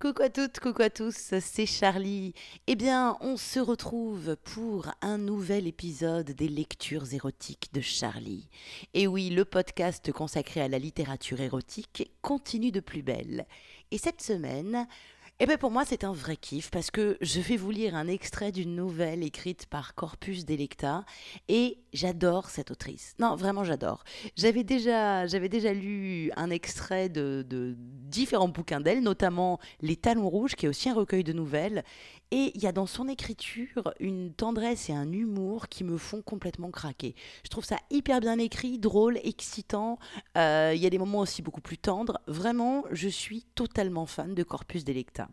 Coucou à toutes, coucou à tous, c'est Charlie. Eh bien, on se retrouve pour un nouvel épisode des lectures érotiques de Charlie. Et oui, le podcast consacré à la littérature érotique continue de plus belle. Et cette semaine, pour moi, c'est un vrai kiff parce que je vais vous lire un extrait d'une nouvelle écrite par Corpus Delecta et j'adore cette autrice. Non, vraiment, j'adore. J'avais déjà lu un extrait de différents bouquins d'elle, notamment Les Talons Rouges, qui est aussi un recueil de nouvelles. Et il y a dans son écriture une tendresse et un humour qui me font complètement craquer. Je trouve ça hyper bien écrit, drôle, excitant. Il y a des moments aussi beaucoup plus tendres. Vraiment, je suis totalement fan de Corpus Delecta.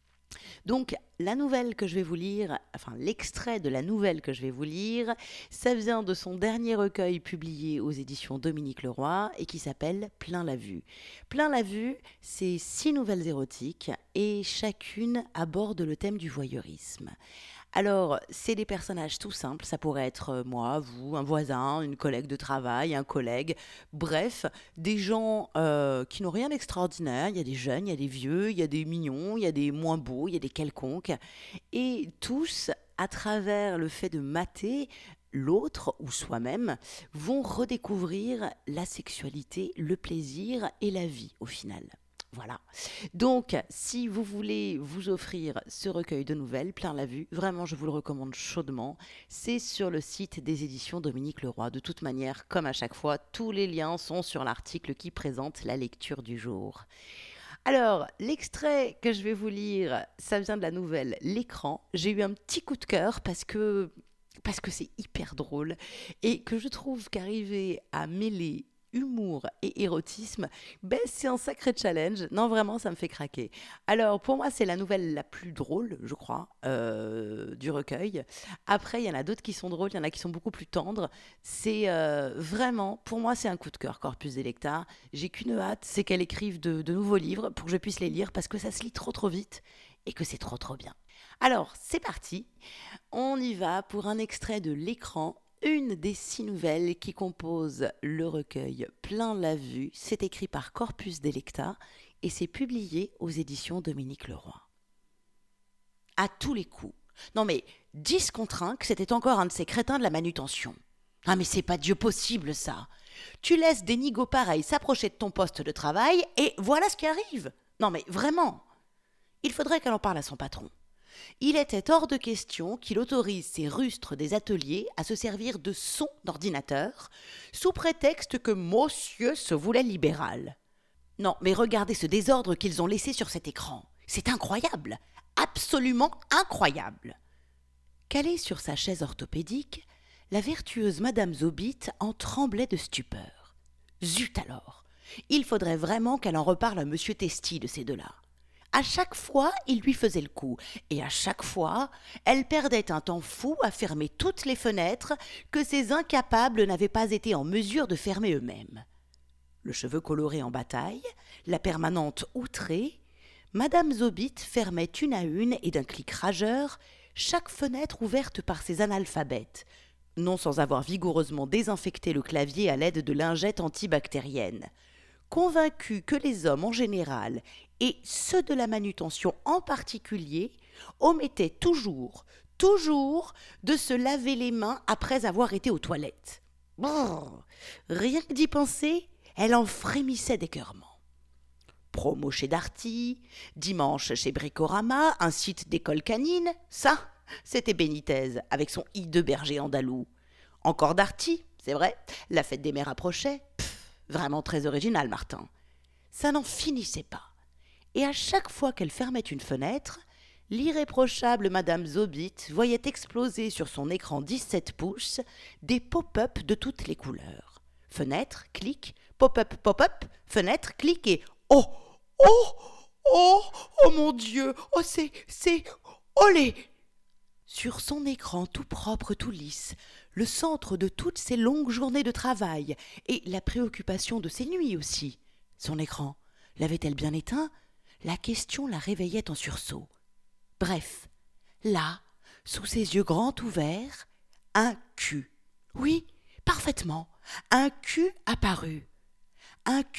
Donc, la nouvelle que je vais vous lire, enfin l'extrait de la nouvelle que je vais vous lire, ça vient de son dernier recueil publié aux éditions Dominique Leroy et qui s'appelle Plein la vue. Plein la vue, c'est 6 nouvelles érotiques et chacune aborde le thème du voyeurisme. Alors, c'est des personnages tout simples, ça pourrait être moi, vous, un voisin, une collègue de travail, un collègue, bref, des gens qui n'ont rien d'extraordinaire, il y a des jeunes, il y a des vieux, il y a des mignons, il y a des moins beaux, il y a des quelconques, et tous, à travers le fait de mater, l'autre ou soi-même vont redécouvrir la sexualité, le plaisir et la vie au final. Voilà. Donc, si vous voulez vous offrir ce recueil de nouvelles, plein la vue, vraiment, je vous le recommande chaudement. C'est sur le site des éditions Dominique Leroy. De toute manière, comme à chaque fois, tous les liens sont sur l'article qui présente la lecture du jour. Alors, l'extrait que je vais vous lire, ça vient de la nouvelle L'écran. J'ai eu un petit coup de cœur parce que c'est hyper drôle et que je trouve qu'arriver à mêler humour et érotisme, c'est un sacré challenge. Non, vraiment, ça me fait craquer. Alors, pour moi, c'est la nouvelle la plus drôle, je crois, du recueil. Après, il y en a d'autres qui sont drôles, il y en a qui sont beaucoup plus tendres. C'est vraiment, pour moi, c'est un coup de cœur, Corpus Delecta. J'ai qu'une hâte, c'est qu'elle écrive de nouveaux livres pour que je puisse les lire parce que ça se lit trop trop vite et que c'est trop trop bien. Alors, c'est parti. On y va pour un extrait de L'écran, une des 6 nouvelles qui composent le recueil Plein la vue. C'est écrit par Corpus Delecta et c'est publié aux éditions Dominique Leroy. À tous les coups. Non mais, 10 contre 1 que c'était encore un de ces crétins de la manutention. Ah mais c'est pas Dieu possible ça. Tu laisses des nigauds pareils s'approcher de ton poste de travail et voilà ce qui arrive. Non mais vraiment. Il faudrait qu'elle en parle à son patron. Il était hors de question qu'il autorise ces rustres des ateliers à se servir de son ordinateur, sous prétexte que monsieur se voulait libéral. Non, mais regardez ce désordre qu'ils ont laissé sur cet écran. C'est incroyable, absolument incroyable. Calée sur sa chaise orthopédique, la vertueuse Madame Zobit en tremblait de stupeur. Zut alors, il faudrait vraiment qu'elle en reparle à monsieur Testi de ces deux-là. À chaque fois, il lui faisait le coup, et à chaque fois, elle perdait un temps fou à fermer toutes les fenêtres que ces incapables n'avaient pas été en mesure de fermer eux-mêmes. Le cheveu coloré en bataille, la permanente outrée, Madame Zobit fermait une à une et d'un clic rageur chaque fenêtre ouverte par ses analphabètes, non sans avoir vigoureusement désinfecté le clavier à l'aide de lingettes antibactériennes. Convaincue que les hommes en général, et ceux de la manutention en particulier, omettaient toujours, de se laver les mains après avoir été aux toilettes. Brrr, rien que d'y penser, elle en frémissait d'écœurement. Promo chez Darty, dimanche chez Bricorama, un site d'école canine, ça, c'était Benitez avec son hideux berger andalou. Encore Darty, c'est vrai, la fête des mères approchait. Vraiment très original, Martin. Ça n'en finissait pas. Et à chaque fois qu'elle fermait une fenêtre, l'irréprochable Madame Zobit voyait exploser sur son écran 17 pouces des pop-up de toutes les couleurs. Fenêtre, clic, pop-up, fenêtre, clic et oh, oh, oh, oh mon Dieu, oh c'est, olé. Sur son écran tout propre, tout lisse, le centre de toutes ses longues journées de travail et la préoccupation de ses nuits aussi. Son écran, l'avait-elle bien éteint ? La question la réveillait en sursaut. Bref, là, sous ses yeux grands ouverts, un cul. Oui, parfaitement, un cul apparut. Un cul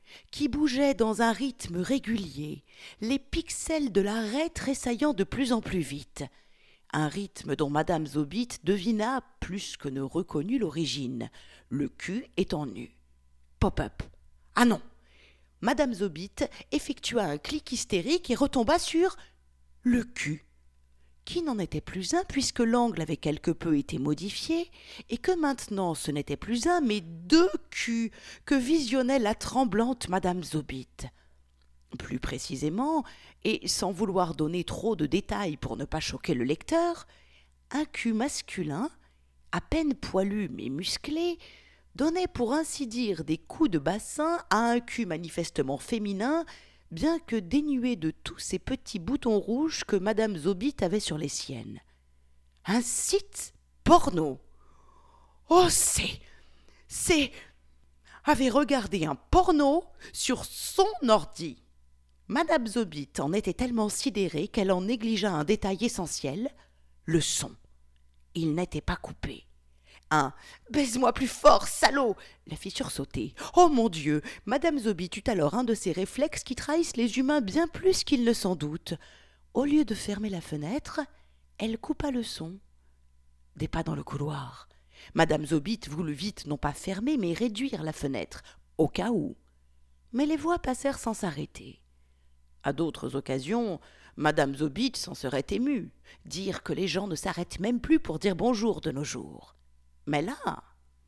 qui bougeait dans un rythme régulier, les pixels de la raie tressaillant de plus en plus vite. Un rythme dont Madame Zobit devina plus que ne reconnut l'origine, le cul étant nu. Pop-up. Ah non! Madame Zobit effectua un clic hystérique et retomba sur le cul, qui n'en était plus un puisque l'angle avait quelque peu été modifié et que maintenant ce n'était plus un mais 2 culs que visionnait la tremblante Madame Zobit. Plus précisément, et sans vouloir donner trop de détails pour ne pas choquer le lecteur, un cul masculin, à peine poilu mais musclé, donnait pour ainsi dire des coups de bassin à un cul manifestement féminin, bien que dénué de tous ces petits boutons rouges que Madame Zobit avait sur les siennes. Un site porno. Oh, c'est avait regardé un porno sur son ordi. Madame Zobit en était tellement sidérée qu'elle en négligea un détail essentiel, le son. Il n'était pas coupé. Un « Baise-moi plus fort, salaud !» la fit sursauter. Oh mon Dieu! Madame Zobit eut alors un de ces réflexes qui trahissent les humains bien plus qu'ils ne s'en doutent. Au lieu de fermer la fenêtre, elle coupa le son. Des pas dans le couloir. Madame Zobit voulut vite non pas fermer, mais réduire la fenêtre, au cas où. Mais les voix passèrent sans s'arrêter. À d'autres occasions, Madame Zobit s'en serait émue, dire que les gens ne s'arrêtent même plus pour dire bonjour de nos jours. Mais là,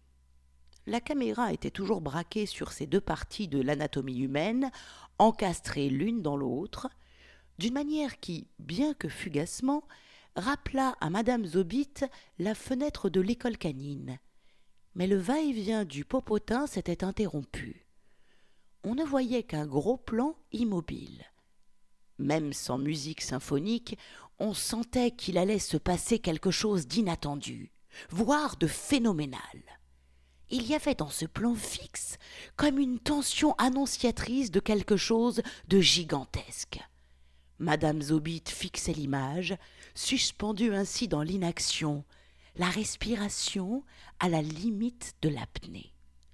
la caméra était toujours braquée sur ces 2 parties de l'anatomie humaine, encastrées l'une dans l'autre, d'une manière qui, bien que fugacement, rappela à Madame Zobit la fenêtre de l'école canine. Mais le va-et-vient du popotin s'était interrompu. On ne voyait qu'un gros plan immobile. Même sans musique symphonique, on sentait qu'il allait se passer quelque chose d'inattendu, voire de phénoménal. Il y avait dans ce plan fixe comme une tension annonciatrice de quelque chose de gigantesque. Madame Zobit fixait l'image, suspendue ainsi dans l'inaction, la respiration à la limite de l'apnée.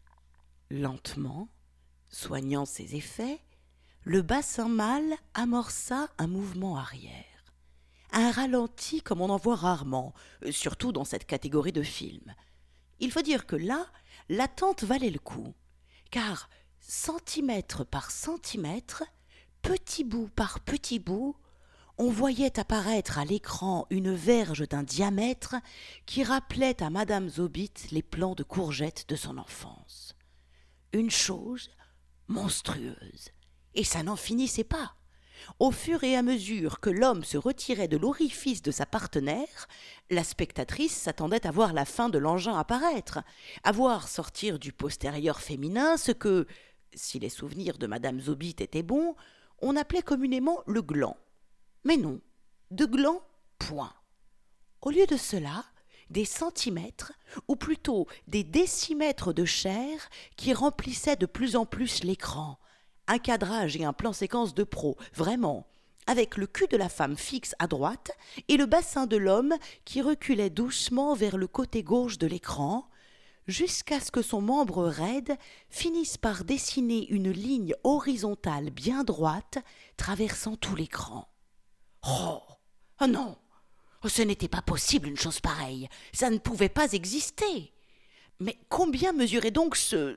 Lentement, soignant ses effets, le bassin mâle amorça un mouvement arrière. Un ralenti comme on en voit rarement, surtout dans cette catégorie de films. Il faut dire que là, l'attente valait le coup, car centimètre par centimètre, petit bout par petit bout, on voyait apparaître à l'écran une verge d'un diamètre qui rappelait à Madame Zobit les plans de courgettes de son enfance. Une chose monstrueuse, et ça n'en finissait pas. Au fur et à mesure que l'homme se retirait de l'orifice de sa partenaire, la spectatrice s'attendait à voir la fin de l'engin apparaître, à voir sortir du postérieur féminin ce que, si les souvenirs de Madame Zobit étaient bons, on appelait communément le gland. Mais non, de gland, point. Au lieu de cela, des centimètres, ou plutôt des décimètres de chair qui remplissaient de plus en plus l'écran. Un cadrage et un plan séquence de pro, vraiment, avec le cul de la femme fixe à droite et le bassin de l'homme qui reculait doucement vers le côté gauche de l'écran, jusqu'à ce que son membre raide finisse par dessiner une ligne horizontale bien droite traversant tout l'écran. Oh non! Ce n'était pas possible une chose pareille, ça ne pouvait pas exister. Mais combien mesurait donc ce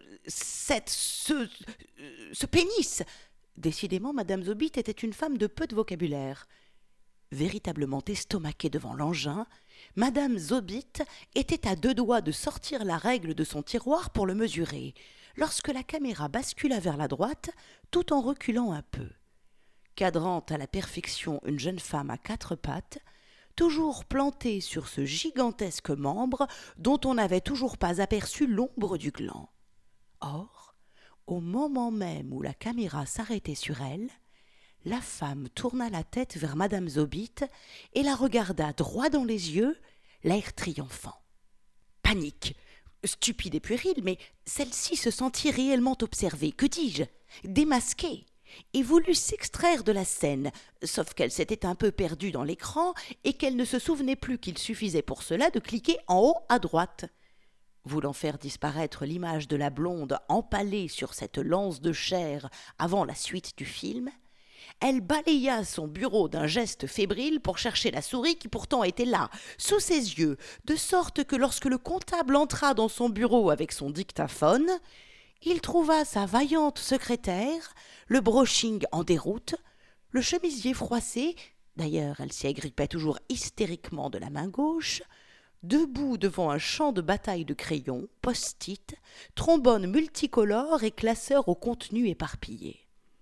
pénis? Décidément, Madame Zobit était une femme de peu de vocabulaire. Véritablement estomaquée devant l'engin, Madame Zobit était à 2 doigts de sortir la règle de son tiroir pour le mesurer, lorsque la caméra bascula vers la droite, tout en reculant un peu. Cadrant à la perfection une jeune femme à 4 pattes, toujours plantée sur ce gigantesque membre dont on n'avait toujours pas aperçu l'ombre du gland. Or, au moment même où la caméra s'arrêtait sur elle, la femme tourna la tête vers Madame Zobit et la regarda droit dans les yeux, l'air triomphant. Panique, stupide et puérile, mais celle-ci se sentit réellement observée, que dis-je, démasquée, et voulut s'extraire de la scène, sauf qu'elle s'était un peu perdue dans l'écran et qu'elle ne se souvenait plus qu'il suffisait pour cela de cliquer en haut à droite. Voulant faire disparaître l'image de la blonde empalée sur cette lance de chair avant la suite du film, elle balaya son bureau d'un geste fébrile pour chercher la souris qui pourtant était là, sous ses yeux, de sorte que lorsque le comptable entra dans son bureau avec son dictaphone, il trouva sa vaillante secrétaire, le brushing en déroute, le chemisier froissé, d'ailleurs elle s'y agrippait toujours hystériquement de la main gauche, debout devant un champ de bataille de crayons, post-it, trombones multicolores et classeurs au contenu éparpillé.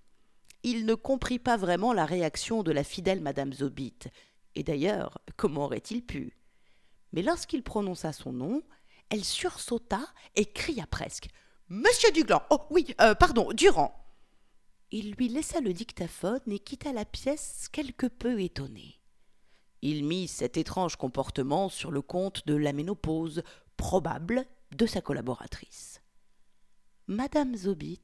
Il ne comprit pas vraiment la réaction de la fidèle madame Zobit, et d'ailleurs, comment aurait-il pu? Mais lorsqu'il prononça son nom, elle sursauta et cria presque « Monsieur Dugland, oh oui, pardon, Durand !» Il lui laissa le dictaphone et quitta la pièce quelque peu étonné. Il mit cet étrange comportement sur le compte de la ménopause probable de sa collaboratrice. Madame Zobit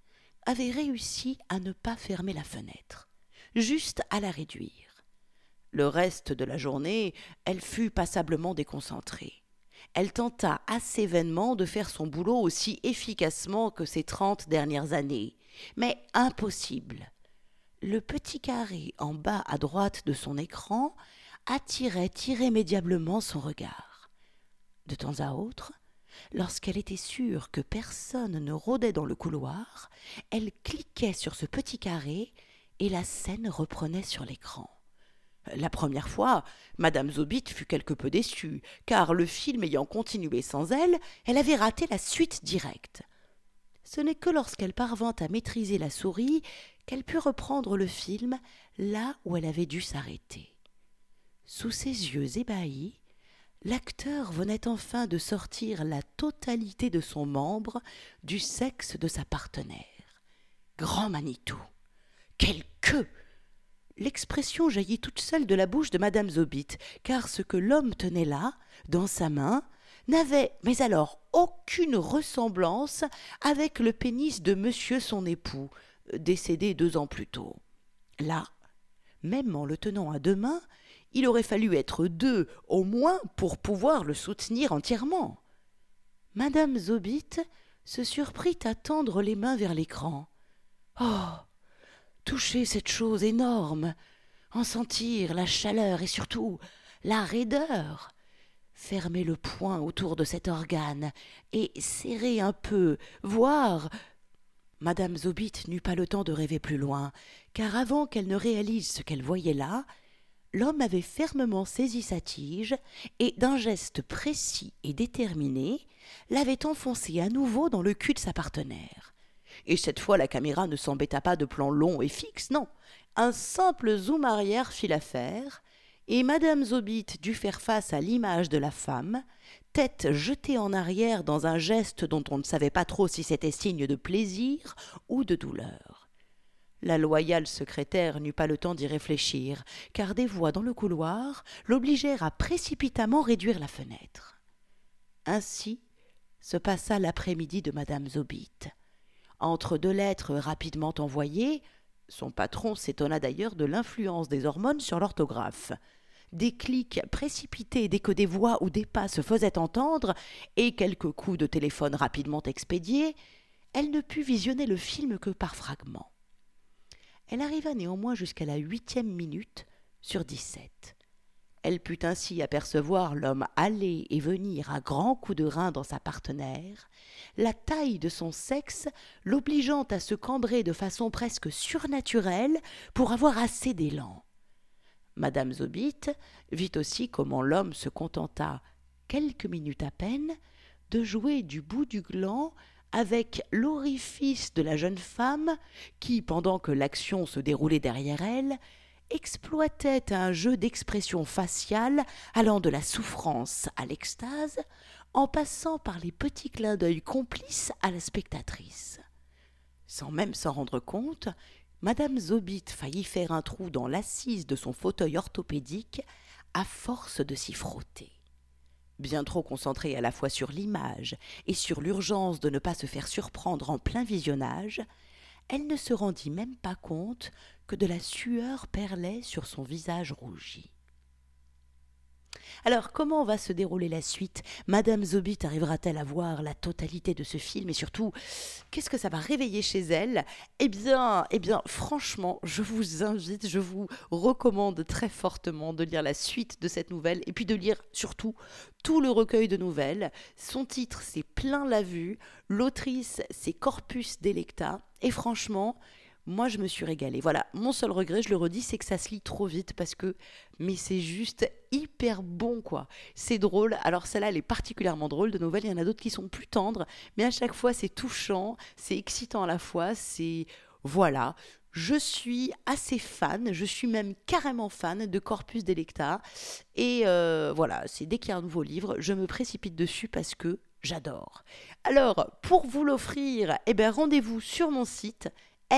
avait réussi à ne pas fermer la fenêtre, juste à la réduire. Le reste de la journée, elle fut passablement déconcentrée. Elle tenta assez vainement de faire son boulot aussi efficacement que ces 30 dernières années, mais impossible. Le petit carré en bas à droite de son écran attirait irrémédiablement son regard. De temps à autre, lorsqu'elle était sûre que personne ne rôdait dans le couloir, elle cliquait sur ce petit carré et la scène reprenait sur l'écran. La première fois, madame Zobit fut quelque peu déçue, car le film ayant continué sans elle, elle avait raté la suite directe. Ce n'est que lorsqu'elle parvint à maîtriser la souris qu'elle put reprendre le film là où elle avait dû s'arrêter. Sous ses yeux ébahis, l'acteur venait enfin de sortir la totalité de son membre du sexe de sa partenaire. Grand Manitou! Quelle queue! L'expression jaillit toute seule de la bouche de madame Zobit, car ce que l'homme tenait là, dans sa main, n'avait, mais alors, aucune ressemblance avec le pénis de monsieur son époux, décédé 2 ans plus tôt. Là, même en le tenant à 2 mains, il aurait fallu être 2 au moins pour pouvoir le soutenir entièrement. Madame Zobit se surprit à tendre les mains vers l'écran. Oh! Toucher cette chose énorme, en sentir la chaleur et surtout la raideur, fermer le poing autour de cet organe et serrer un peu, voir. Madame Zobit n'eut pas le temps de rêver plus loin, car avant qu'elle ne réalise ce qu'elle voyait là, l'homme avait fermement saisi sa tige et, d'un geste précis et déterminé, l'avait enfoncé à nouveau dans le cul de sa partenaire. Et cette fois, la caméra ne s'embêta pas de plans longs et fixes, non. Un simple zoom arrière fit l'affaire, et madame Zobit dut faire face à l'image de la femme, tête jetée en arrière dans un geste dont on ne savait pas trop si c'était signe de plaisir ou de douleur. La loyale secrétaire n'eut pas le temps d'y réfléchir, car des voix dans le couloir l'obligèrent à précipitamment réduire la fenêtre. Ainsi se passa l'après-midi de madame Zobit. Entre 2 lettres rapidement envoyées, son patron s'étonna d'ailleurs de l'influence des hormones sur l'orthographe, des clics précipités dès que des voix ou des pas se faisaient entendre, et quelques coups de téléphone rapidement expédiés, elle ne put visionner le film que par fragments. Elle arriva néanmoins jusqu'à la 8e minute sur 17. Elle put ainsi apercevoir l'homme aller et venir à grands coups de rein dans sa partenaire, la taille de son sexe l'obligeant à se cambrer de façon presque surnaturelle pour avoir assez d'élan. Madame Zobit vit aussi comment l'homme se contenta, quelques minutes à peine, de jouer du bout du gland avec l'orifice de la jeune femme qui, pendant que l'action se déroulait derrière elle, exploitait un jeu d'expression faciale allant de la souffrance à l'extase, en passant par les petits clins d'œil complices à la spectatrice. Sans même s'en rendre compte, madame Zobit faillit faire un trou dans l'assise de son fauteuil orthopédique à force de s'y frotter. Bien trop concentrée à la fois sur l'image et sur l'urgence de ne pas se faire surprendre en plein visionnage, elle ne se rendit même pas compte que de la sueur perlait sur son visage rougi. Alors, comment va se dérouler la suite? Madame Zobit arrivera-t-elle à voir la totalité de ce film? Et surtout, qu'est-ce que ça va réveiller chez elle? Eh bien, franchement, je vous invite, je vous recommande très fortement de lire la suite de cette nouvelle et puis de lire surtout tout le recueil de nouvelles. Son titre, c'est Plein la vue. L'autrice, c'est Corpus Delecta. Et franchement, moi, je me suis régalée. Voilà, mon seul regret, je le redis, c'est que ça se lit trop vite mais c'est juste hyper bon, quoi. C'est drôle. Alors, celle-là, elle est particulièrement drôle de nouvelles. Il y en a d'autres qui sont plus tendres, mais à chaque fois, c'est touchant, c'est excitant à la fois. Voilà. Je suis assez fan, je suis même carrément fan de Corpus Delecta. Et voilà, c'est dès qu'il y a un nouveau livre, je me précipite dessus parce que j'adore. Alors, pour vous l'offrir, eh ben, rendez-vous sur mon site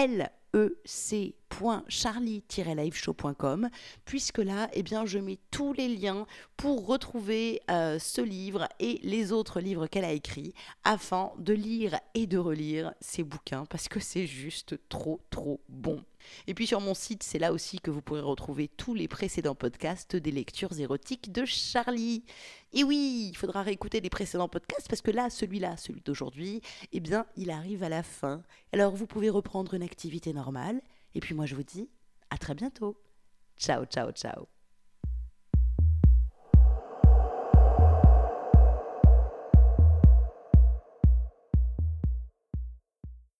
lec.charlie-liveshow.com, puisque là, eh bien, je mets tous les liens pour retrouver ce livre et les autres livres qu'elle a écrits, afin de lire et de relire ces bouquins, parce que c'est juste trop, trop bon. Et puis sur mon site, c'est là aussi que vous pourrez retrouver tous les précédents podcasts des lectures érotiques de Charlie. Et oui, il faudra réécouter les précédents podcasts, parce que là, celui d'aujourd'hui, eh bien, il arrive à la fin. Alors, vous pouvez reprendre une activité normale. Et puis moi, je vous dis à très bientôt. Ciao, ciao, ciao.